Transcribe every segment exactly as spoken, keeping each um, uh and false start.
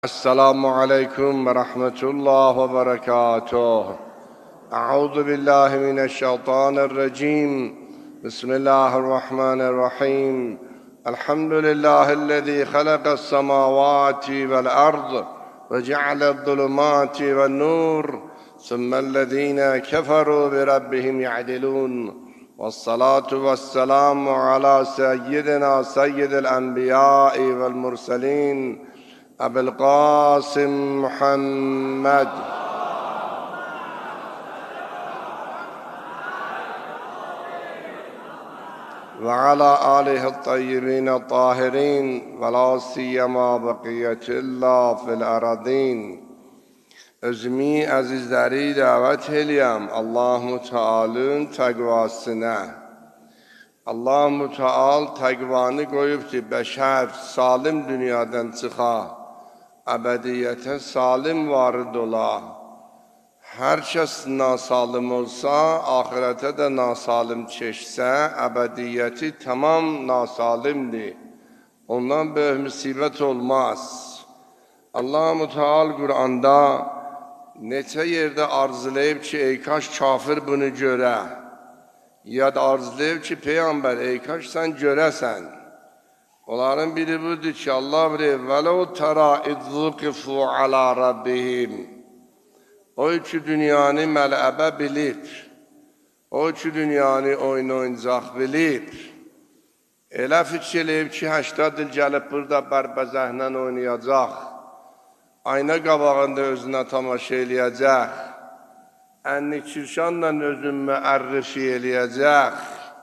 السلام عليكم ورحمة الله وبركاته. أعوذ بالله من الشيطان الرجيم. بسم الله الرحمن الرحيم. الحمد لله الذي خلق السماوات والأرض وجعل الظلمات والنور ثم الذين كفروا بربهم يعدلون. والصلاة والسلام على سيدنا سيد الأنبياء والمرسلين أبي القاسم محمد وعلى آله الطيبين الطاهرين ولا سيما بقية الله في الأرضين. Özümü əzizləri dəvət eləyəm Allah-u Teala'nın təqvasına. Allah-u Teala təqvanı qoyub ki, bəşər salim dünyadan çıxa, əbədiyyətə salim varid ola. Hər kəs nasalim olsa, ahirətə də nasalim keçsə, əbədiyyəti tamam nasalimdir. Ondan böyük müsibət olmaz. Allah-u Teala Qur'anda neçə yerdə arzulayıb ki, ey kaş kafir bunu görə. Ya da arzulayıb ki, Peyğəmbər, ey kaş sən görəsən. Onların biri budur ki, Allah bilir, وَلَوْ تَرَا اِذْذُقِفُوا عَلَى رَبِّهِمْ. O iki dünyanı mələbə bilib, o iki dünyanı oyun oyuncaq bilib, elə fikirləyib ki, həştad il gəlib burada bərbəzəhlə oynayacaq, ayna qabağında özünə tamaşa eləyəcək, ənni kirşanla özün müərrifi eləyəcək.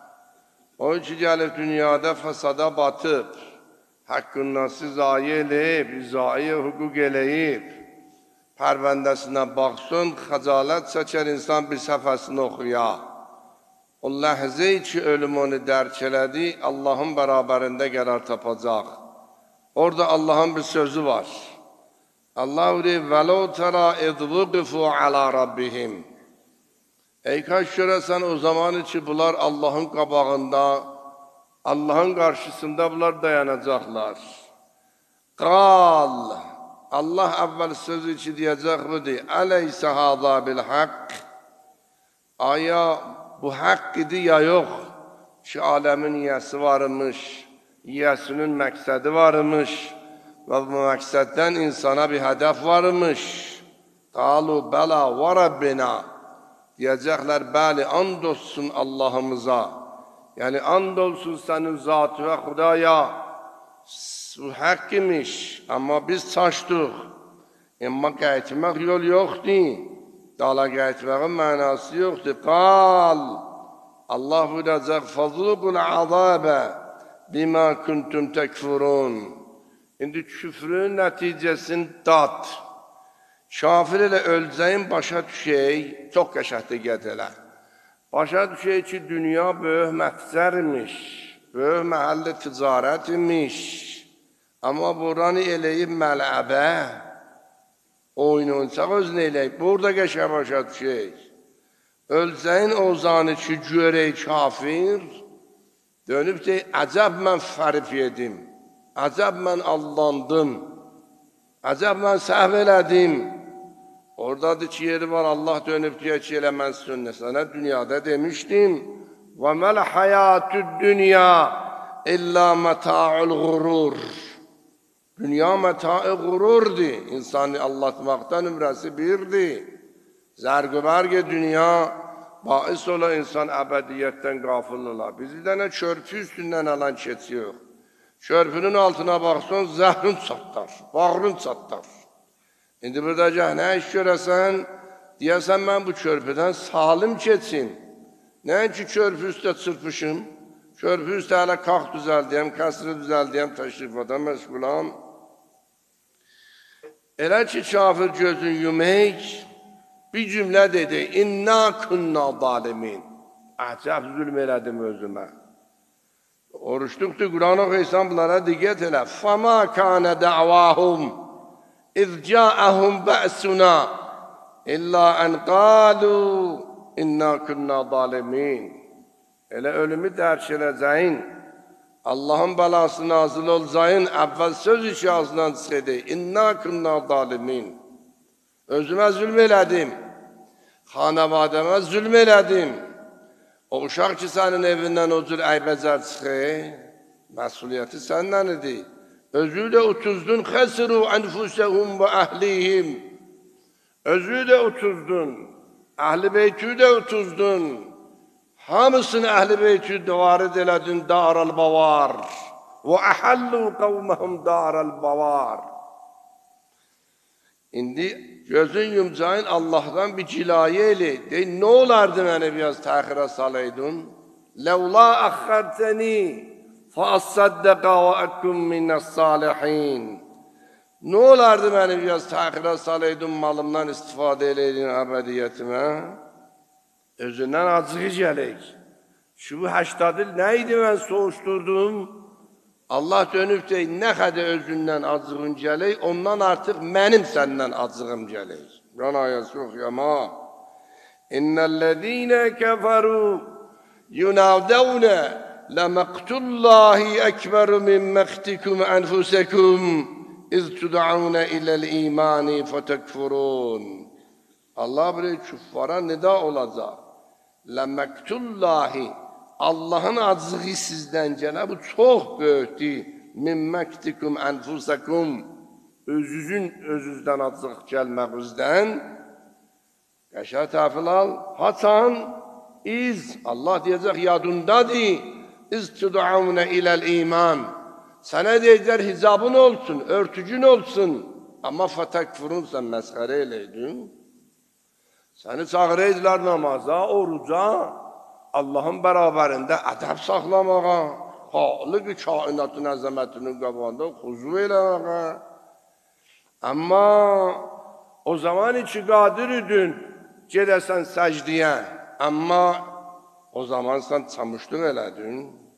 O ki, gəlib dünyada fəsada batıb, haqqın nası zayi eləyib, izai hüquq eləyib, pərvəndəsinə baxsın, xəcalət çəkər insan bir səfəsini oxuya. O ləhzə ki, ölüm onu dərk elədi, Allahın bərabərində qərar tapacaq. Orada Allahın bir sözü var. Allah deyir, وَلَوْ تَرَا اِذْوُقِفُوا عَلَى رَبِّهِمْ. Ey kaç görəsən o zaman ki, bunlar Allahın qabağında, Allahın qarşısında bunlar dayanacaqlar. Qal, Allah əvvəl sözü ki, deyəcək budur, Əleysə hâzâ bil-haqq. Aya bu haqq idi ya yox ki, aləmin yiyəsi varmış, yiyəsinin məqsədi varmış və bu məqsəddən insana bir hədəf varmış. Qalu bəla və Rabbina. Deyəcəklər, bəli, and olsun Allahımıza. Yəni, and olsun sənin zatı və Xudaya. Bu haqq imiş, amma biz çaşdıq. Amma qayıtmaq yol yoxdur. Dala qayıtmağın mənası yoxdur. Qal, Allah buyuracaq, fəzuqul azabə bima kuntum təkfurun. İndi küfrün nəticəsini dad. Kafir ilə öləcəyin başa düşək, çox qəşəhdir qədələ. Başa düşək ki, dünya böyük məqsər imiş, böyük məhəlli ticarət imiş. Amma buranı eləyib mələbə, oyun oyuncaq özünü eləyib. Burada qəşəh başa düşək. Öləcəyin ozanı ki, görək kafir, dönüb deyək, əcəb mən fərif yedim, əcəb mən allandım, əcəb mən səhv elədim. Oradadır ki, yeri var, Allah dönüb deyək ki, elə mən sünnə sənə dünyada demişdim. وَمَا الْحَيَاتُ الدُّنْيَا إِلَّا مَتَاعُ الْغُرُورِ. Dünya mətaı qururdur, insanı allatmaqdan ümrəsi birdir. Zərqübərqə dünya bais ola insan əbədiyyətdən qafil ola. Bizi dənə körpü üstündən alan keçiyor. Körpünün altına baxsan, zəhrin çatlar, bağrın çatlar. İndi burada gəh, nə iş görəsən, deyəsən mən bu körpüdən salim keçin. Nəyin ki, körpü üstə çırpışım, körpü üstə hələ qalx düzəldiyəm, kəsri düzəldiyəm, təşrifata məşğulam. Elə ki, kafir gözün yumək, bir cümlə dedi, İnna kunna zalimin. Əcəb zülm elədim özümə. Oruçluqdur, Quran oxuysan bunlara diqqət elə. Fəma kânə dəvahum İz câəhum bə'suna İllâ ən qâlu İnna kunna zalimin. Elə ölümü dərk edəcəyin, Allah'ın belası nazil olacağın evvel söz işi ağzından çıxıydı. İnna kunna zalimin. Özümə zülm elədim. Xanavadəmə zülm elədim. O uşaq ki, sənin evindən o cür əybəcər çıxır, məsuliyyəti səndən idi. Özü də utuzdun, xəsiru ənfusəhum və əhlihim. Özü də utuzdun, əhl-i beytü də utuzdun. Hamısını əhl-i beytü varid elədin daral bavar. Və əhəllu qavməhum daral bavar. İndi gözün yumcayın Allah'tan bir cilaye eli. Deyin, nə olardı məni biraz təxirə salaydın? Ləvla əxxərtəni fəəssəddəqə və əkkum minəs-salihin. Nə olardı məni biraz təxirə salaydın, malımdan istifadə eləydin əbədiyyətimə? Özündən acığı gələk. Şu həştad il nə idi mən soğuşdurdum? Allah dönüb deyir, nə qədər özündən acığın gələk, ondan artıq mənim səndən acığım gələk. Quran ayəsi oxuyama. İnnəl-ləzīnə kəfəru yunavdəvnə ləməqtullahi əkbəru min məqtikum ənfusəkum iz tud'avnə iləl-imani fətəkfurun. Allah bir küffara nida olacaq. Ləməqtullahi Allah'ın acığı sizdən gələ, bu çox böyükdür. Min məktikum ənfusakum, özünüzün özünüzdən acıq gəlməqizdən. Qəşər təfil al, haçan, iz, Allah deyəcək, yadındadır. İz tud'avnə iləl iman. Sənə deyəcək, hicabın olsun, örtücün olsun. Amma fətəkfurun sən məsxərə eləydin. Səni çağırıydılar namaza, oruca, Allah'ın bərabərində ədəb saxlamağa, xaliq-i kainatın əzəmətinin qabağında xuzu eləməyə. Amma o zaman içi qadir idin, gedəsən səcdiyə, amma o zaman sən çamışlıq elədin.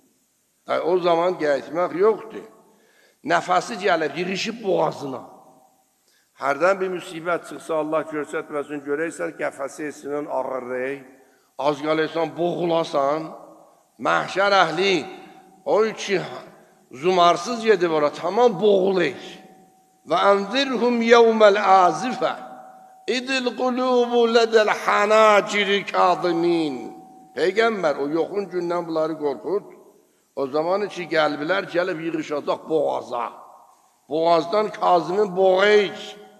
O zaman gəyitmək yoxdur. Nəfəsi gəlib, yirişib boğazına. Hərdən bir müsibət çıxsa, Allah görsətməsin, görəksən, qəfəsi esinin ağırrək, az qalırsan, boğulasan, məhşər əhli, o ki, zumarsız gedib ora, tamam boğulur. Və ənzirhum yevməl azifə, idil qulubu lədəl hanaciri kadimin. Peyğəmbər, o yoxun gündən bunları qorxud, o zaman ki, qəlbilər gəlib yığışacaq boğaza. Boğazdan Kazimin boğayıq.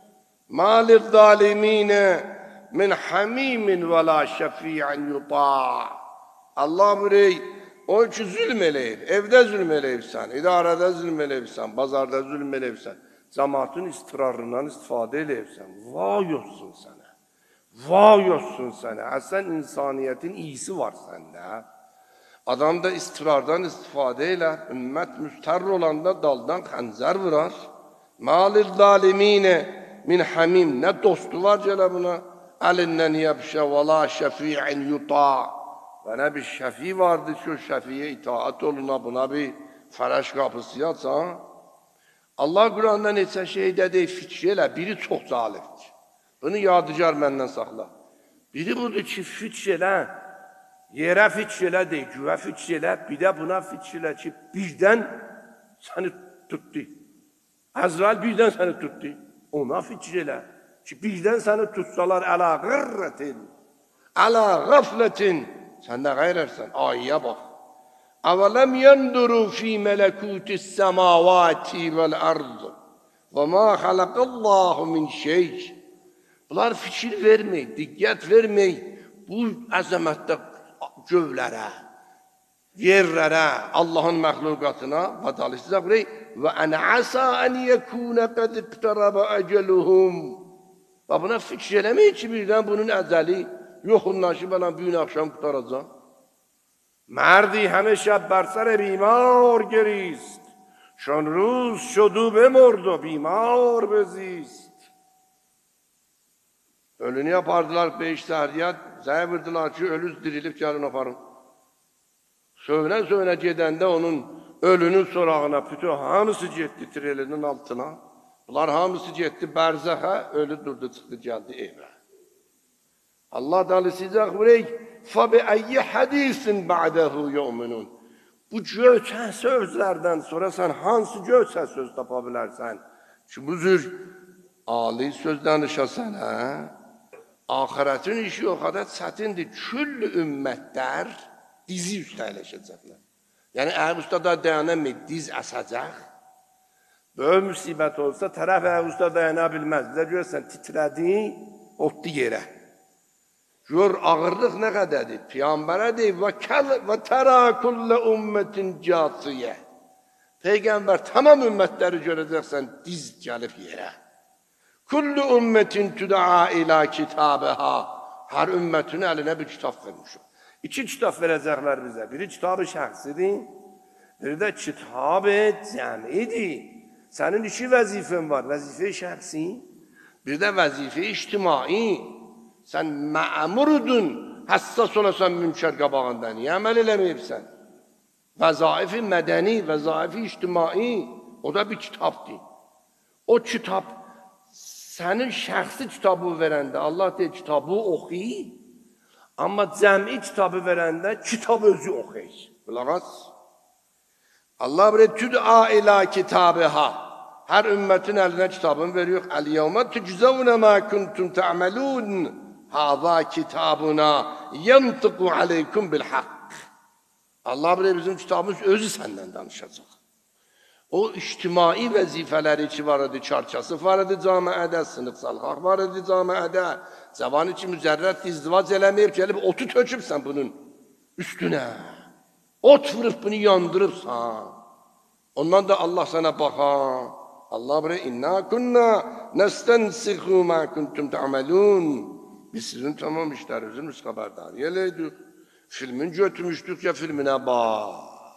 Malik zaliminə min hamimin və la şəfi'in yuta. Allah bürey, o ki zülm eləyib, evdə zülm eləyibsən, idarədə zülm eləyibsən, bazarda zülm eləyibsən, cəmaatın istirarından istifadə eləyibsən. Vay olsun sənə, vay olsun sənə. Əsən insaniyyətin iyisi var səndə. Adam da istirardan istifadə elə, ümmət müstərr olanda daldan xəncər vurar. Malil zaliminə min hamim, nə dostu var gələ buna? Əlindən yəbşə və la şəfi'in yuta. Və nə bir şəfi vardır ki, o şəfiyə itaat oluna, buna bir fərəş qapısı yatsan. Allah Quranda neçə şeydə deyil, fikir elə, biri çox zalifdir. Bunu yadigar məndən saxla. Biri budur ki, fikir elə, yerə fikir elə deyil, güvə fikir elə, bir də buna fikir elə ki, birdən səni tutdu. Əzrail birdən səni tutdu. Ona fikir elə ki, birdən səni tutsalar əla qırrətin, əla qaflətin, sən də qayrərsən, ayıya bax. Əvələm yənduru fi mələkutis səmavati vəl-ərd və ma xaləqəllahu min şeyh. Bunlar fikir vermək, diqqət vermək bu əzəmətdə gövlərə, yerlərə, Allahın məxluqatına badalışacaq burayı. Və ən əsa ən yəkunə qəd iqtərəbə əcəluhum. Və buna fikir eləmək ki, birdən bunun əcəli yoxunlaşıb olan büyün axşam qutaracaq. مردی همه شب بر سر بیمار گریست چون روز شد و بمرد و بیمار بزیست. Ölünü yapardılar beş sərdiyyat, zəyə vurdular ki, ölüz dirilib gəlin aparın. Sövünə-sövünə gedəndə onun ölünün sorağına, bütün hamısı getdi trelinin altına. Bunlar hamısı getdi bərzəxə, ölü durdu, çıxdı, gəldi evə. Allah dalı sizək vureyk, فَبِأَيِّ حَدِيثٍ بَعْدَهُ يُؤْمِنُونَ. Bu göçən sözlərdən sonra sən hansı göçən söz tapa bilərsən? Ki, bu cür ali söz danışasan, hə? Ahirətin işi o qədər çətindir. Küllü ümmətlər dizi üstə əyləşəcəklər. Yəni, əgər ustada dayanamır, diz əsəcək. Böyük müsibət olsa, tərəf əgər usta dayana bilməz. Bizə görürsən, titrədi, otdu yerə. Gör, ağırlıq nə qədədir? Peyğəmbərə deyib, və tərə kullə ümmətin cəsiyə. Peyğəmbər, tamam ümmətləri görəcəksən, diz gəlib yerə. Kullu ümmətin tüdaa ilə kitabıha. Hər ümmətin əlinə bir kitab vermişim. İki kitab verəcəklər bizə. Biri kitabı şəxsidir, biri də kitabı cəmidir. Sənin iki vəzifən var. Vəzifə şəxsi, bir də vəzifə ictimai. Sən mə'murudun, həssas olasan münker qabağında. Niyə əməl eləməyibsən? Vəzaifi mədəni, vəzaifi ictimai, o da bir kitabdır. O kitab, sənin şəxsi kitabı verəndə, Allah deyir, kitabı oxuy, amma cəmi kitabı verəndə, kitab özü oxuy. Qulaq as. Allah bir tüd'a ilə kitabıha. Hər ümmətin əlinə kitabını veriyor. Əl-yevmə tüczəvnə mə kuntum tə'məlun. Hâzâ kitabuna yantıqu aleykum bil haqq. Allah bir bizim kitabımız özü səndən danışacaq. O ictimai vəzifələri ki var idi, çarçası var idi camiədə, sınıfsalxaq var idi camiədə. Cavanı ki mücərrət izdivac eləməyib, gəlib otu tökübsən bunun üstünə. Ot vırıb bunu yandırıbsan. Ondan da Allah sana baxar. Allah bre inna kunna nestensikhu ma kuntum ta'malun. Biz sizin tamam işlərinizin xəbərdar eləydik. Filmin götürmüşdük ya filminə bax.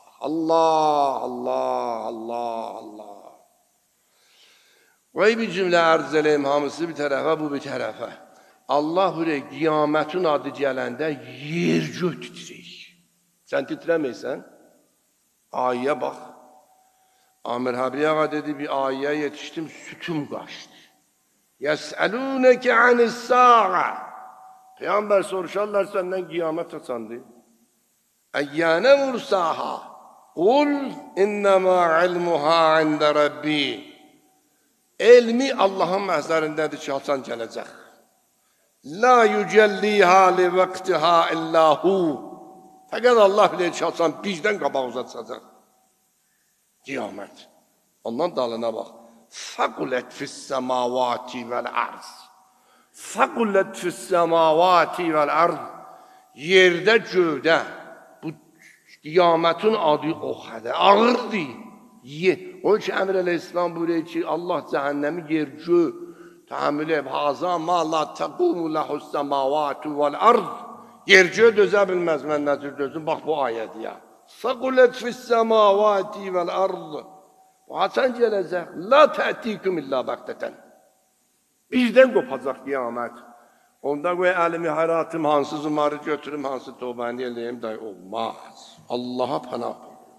Allah, Allah, Allah, Allah. Vay bir cümlə arz eləyim, hamısı bir tərəfə, bu bir tərəfə. Allah buraya qiyamətin adı gələndə yer gök titrik. Sən titrəməysən, ayəyə bax. Amir Habriye ağa dedi, bir ayəyə yetişdim, sütüm qaçdı. Yəsəlunəkə anis-sa'a. Peyğəmbər soruşarlar səndən qiyamət açandı. Əyyənə mursaha. Qul innəmə ilmuha ində Rabbi. Elmi Allahın məhzərindədir ki, haçan gələcək. La yücəlliha li vəqtiha illahu. Fəqət Allah bilir ki, haçan bizdən qabaq uzatacaq. Qiyamət. Ondan dalına bax. Fəqulət fis-səmavati vəl-ərz. Fəqulət fis-səmavati vəl-ərz. Yerdə, göydə. Bu qiyamətin adı o qədər ağırdır. O ki, Əmr əleyhisselam buyuruyor ki, Allah cəhənnəmi yer, göy təhammül edib. Haza ma la təqumu ləhus-səmavati vəl-ərz. Yer, göy dözə bilməz, mən nəzir dözüm. Bax bu ayədir ya. Fəqulət fis-səmavati vəl-ərz. Bu haçan gələcək? La tə'tikum illə bəqtətən. Bizdən qopacaq qiyamət. Onda qoy əlimi, həyatım, hansı zumarı götürüm, hansı tövbəni eləyim, day olmaz. Allaha pənah.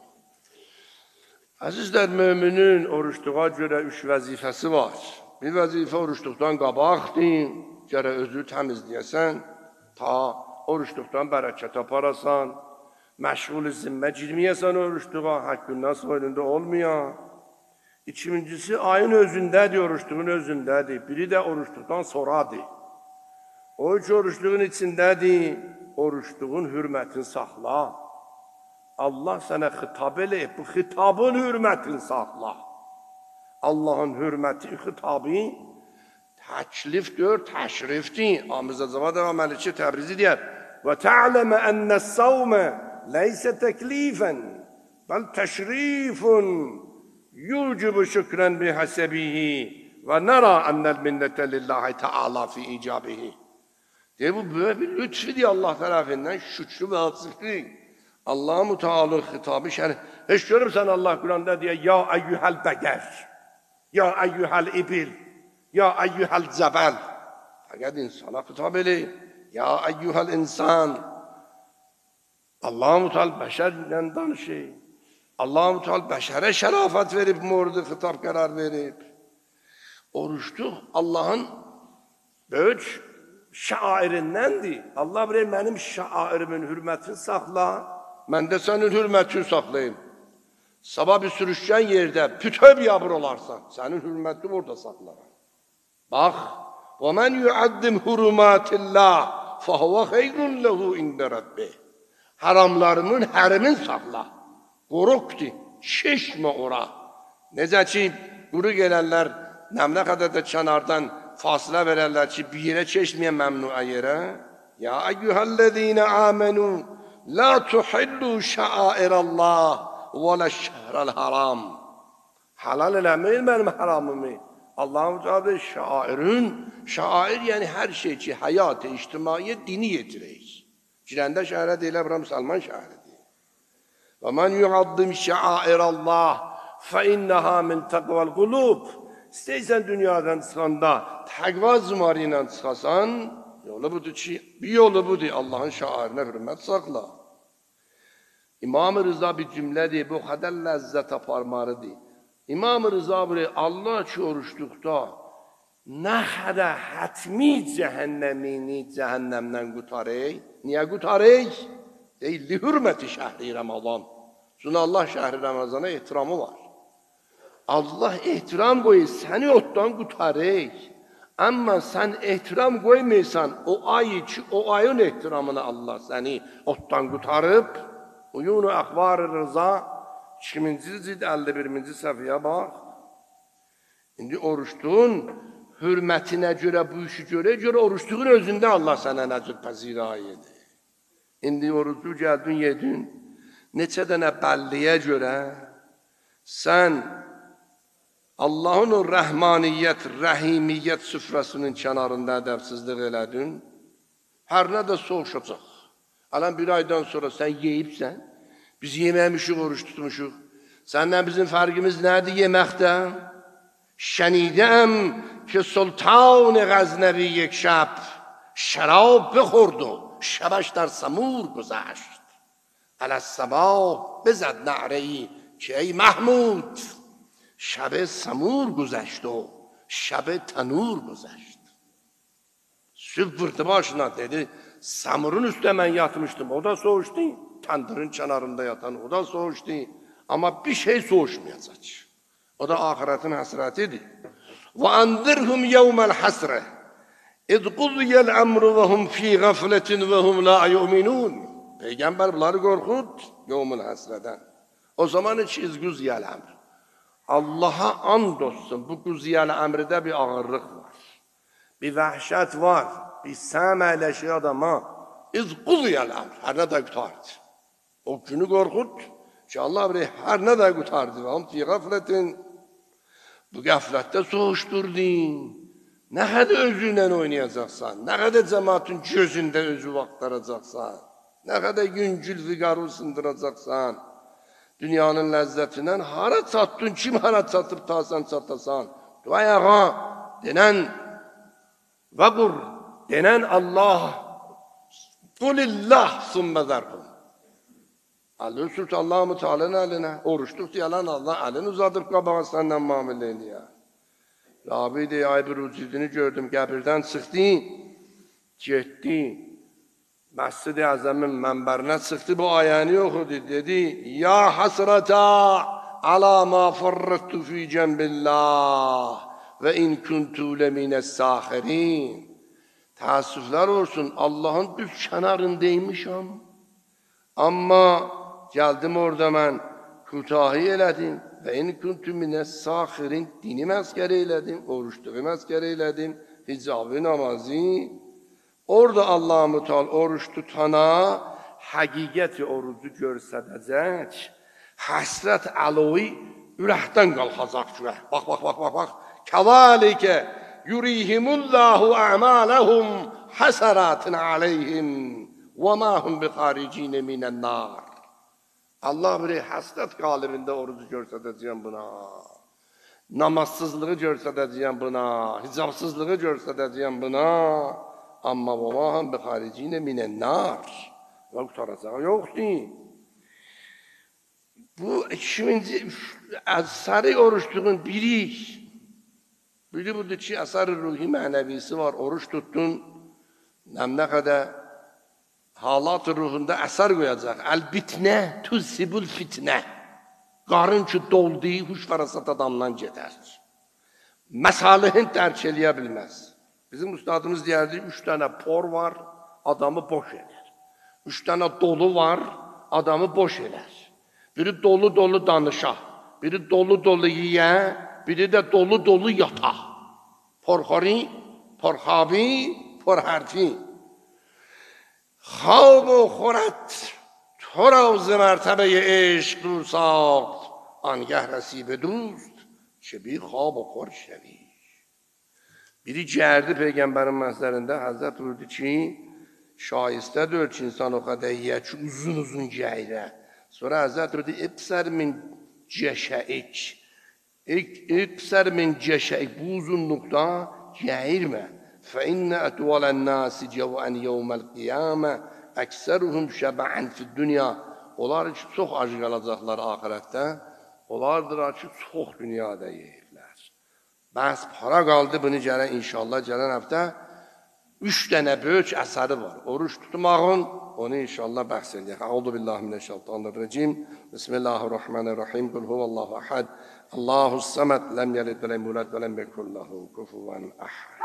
Əzizlər, müminin oruçluğa görə üç vəzifəsi var. Bir vəzifə oruçluqdan qabaqdır, gərək özü təmizləyəsən, ta oruçluqdan bərəkət aparasan, məşğul zimmə girməyəsən oruçluğa, haqqından soyunda olmayan. İkincisi, ayın özündədir, oruçluğun özündədir. Biri də oruçluqdan sonradır. O üç oruçluğun içindədir, oruçluğun hürmətini saxla. Allah sənə xitab eləyib, bu xitabın hürmətini saxla. Allahın hürməti, xitabı təklifdir, təşrifdir. Amizə Cavad Ağa Məlikçi Təbrizi deyər, və tə'ləmə ənəs-savmə leysə təklifən, bəl təşrifun yucibu şükrən bihəsəbihi və nəra ənəl minnətə lillahi təala fi icabihi. Deyir, bu böyük bir lütfidir Allah tərəfindən, şükrü və hasiflik. Allah-u Müteala xitabı şərif. Heç görürsən Allah Quranda deyə, ya əyyühəl bəqər, ya əyyühəl ibil, ya əyyühəl cəbəl. Fəqət insana xitab eləyir, ya əyyühəl insan. Allah-u Müteala bəşərlə danışır. Allah-u Teala bəşərə şərafət verib, mordu xitab qərar verib. Oruçluq Allahın böyük şairindəndir. Allah bilir, mənim şairimin hürmətini saxla, mən də sənin hürmətini saxlayayım. Sabah bir sürüşkən yerdə bütöv yabır olarsan, sənin hürmətini orada saxlaram. Bax, وَمَنْ يُعَدِّمْ هُرُمَاتِ اللّٰهِ فَهُوَ خَيْرٌ لَهُ اِنْدَ رَبِّهِ Haramlarının hərimin saxla. Qoruqdur, çeşmə ora. Necə ki, quru gələnlər nəmlə qədər də kənardan fasilə verərlər ki, bir yerə çeşməyən məmnuə yerə. Ya eyyuhəl-ləzīnə əmənu la tuhillu şəairəllah və lə şəhræl-haram. Halal eləməyin mənim haramımı. Allah'ın cevabı şairin, şair yəni hər şey ki, həyat-ı ictimaiyyət dini yetirək. Girəndə şəhərə deyilə, bura Müslüman şəhəridir. Və mən yuaddim şairəllah fə innəhə min təqvəl qulub. İstəysən dünyadan çıxanda təqva zümarı ilə çıxasan, yolu budur ki, bir yolu budur, Allah'ın şairinə hürmət saxla. İmam-ı Rıza bir cümlədir, bu qədər ləzzət aparmarıdır. İmam-ı Rıza biri Allah ki oruçluqda nə qədər hətmi cəhənnəmini cəhənnəmdən qutarək. Niyə qutarək? Deyildi, hürməti şəhri Ramazan. Çünki Allah şəhri Ramazana ehtiramı var. Allah ehtiram qoyur, səni otdan qutarək. Amma sən ehtiram qoymaysan, o ayı ki, o ayın ehtiramını Allah səni otdan qutarıb, Uyun-u Əxbar-ı Rıza ikinci cild əlli birinci səhifəyə bax. İndi oruçluğun hürmətinə görə, bu işi görə, görə oruçluğun özündə Allah sənə nəcür pəzirayı edir. İndi oruçlu gəldin, yedin, neçə dənə bəlliyə görə sən Allah'ın o rəhmaniyyət, rəhimiyyət süfrəsinin kənarında ədəbsizlik elədin, hər nə də soğuşacaq. Alən bir aydan sonra sən yeyibsən, biz yeməmişik, oruç tutmuşuq. Səndən bizim fərqimiz nədir yeməkdən? Şənidəm ki, Sultan-ı Qəznəvi یک şب şراب بخورد و شبش در سمور گذشت. علی الصباح بزد نعره‌ای که ای محمود شب سمور گذشت و شب تنور گذشت. Süb vurdu başına dedi, samurun üstüne ben yatmıştım, o da soğuştu. Tandırın kenarında yatan, o da soğuştu. Ama bir şey soğuşmayacak. O da ahiretin hasretidir. وَاَنْذِرْهُمْ يَوْمَ الْحَسْرَةِ اِذْ قُضِيَ الْاَمْرُ وَهُمْ ف۪ي غَفْلَةٍ وَهُمْ لَا يُؤْمِنُونَ Peygamber bunları korkut, yevmül hasreden. O zaman hiç izgüziyel emr. Allah'a and olsun, bu güziyel emride bir ağırlık var. Bir vəhşət var, bir səm əyləşi adama, iz quziyel emr, hər nə də qutardı. O günü qorxud ki, Allah bir hər nə də qutardı. Və hum fi qəflətin, bu qəflətdə soğuşdurdun. Nə qədər özünlə oynayacaqsan, nə qədər cəmatın gözündə özü vaxtlaracaqsan, nə qədər yüngül viqarı sındıracaqsan, dünyanın ləzzətindən hara çatdın, kim hara çatıb tasan çatasan, duayağa denən və qur, denən Allah, qulillah sümmə zərqun. Allah sürt Allah-ı Teala'nın əlinə, oruçluq deyələn Allah əlini uzadıb qabağa səndən muamilə eləyər. Rabi deyə ay bir ucudunu gördüm, qəbirdən çıxdı, getdi, Məscid-i Əzəmin mənbərinə çıxdı, bu ayəni oxudu, dedi, Ya hasrata ala ma farrattu fi cənbillah və in kuntu leminəs saxirin. Təəssüflər olsun, Allahın düz kənarındaymışam. Amma gəldim orada mən, kutahi elədim və in kuntu minəs saxirin, dini məskəri elədim, oruçluğu məskəri elədim, hicabı namazı. Orada Allah-u Teala oruç tutana həqiqəti orucu görsədəcək, həsrət əlovi ürəkdən qalxacaq ki, bax, bax, bax, bax, bax, kəzalikə yurihimullahu əmaləhum həsəratin aleyhim və ma hum bi xaricinə minən nar. Allah bir həsrət qalibində orucu görsədəcəyəm buna, namazsızlığı görsədəcəyəm buna, hicabsızlığı görsədəcəyəm buna. Amma vəma həm bi xaricinə minən nar. Və qutaracağı yoxdur. Bu ikinci əsəri oruçluğun biri. Biri budur ki, əsəri ruhi mənəvisi var. Oruç tutdun, nə qədər halat ruhunda əsər qoyacaq. Əl-bitnə tuzibul fitnə. Qarın ki dolduğu huş fərasat adamdan gedər. Məsalihin dərk eləyə bilməz. Bizim ustadımız deyərdi, üç dənə por var, adamı boş elər. Üç dənə dolu var, adamı boş elər. Biri dolu dolu danışa, biri dolu dolu yiyə, biri də dolu dolu yata. Porxori, porxabi, porhərti. خواب و خورت تو را ز مرتبه عشق دور ساخت آنگه رسی به دوست که بی خواب و خور شوی. Biri cərdi Peyğəmbərin məslərində Həzrət buyurdu ki, şayistədir ki, insan o qədər yiyə ki, uzun uzun yəyirə. Sonra Həzrət buyurdu, İbsər min cəşəik. İbsər min cəşəik. Bu uzunluqda yəyirmə. فَإِنَّ أَتْوَلَ النَّاسِ جَوْعًا يَوْمَ الْقِيَامَةِ أَكْسَرُهُمْ شَبَعًا فِي الدُّنْيَا. Onlar ki, çox acı qalacaqlar axirətdə. Onlardır ki, çox dünyada yeyirlər. Bəhs para qaldı, bunu gələn inşallah gələn həftə üç dənə böyük əsəri var. Oruç tutmağın, onu inşallah bəhs edək. Əuzu billahi mineşşeytanirracim. Bismillahirrahmanirrahim. Qul huvallahu ahad. Allahus samad. Lem yelid ve lem yulad ve lem yekul lehu kufuven ahad.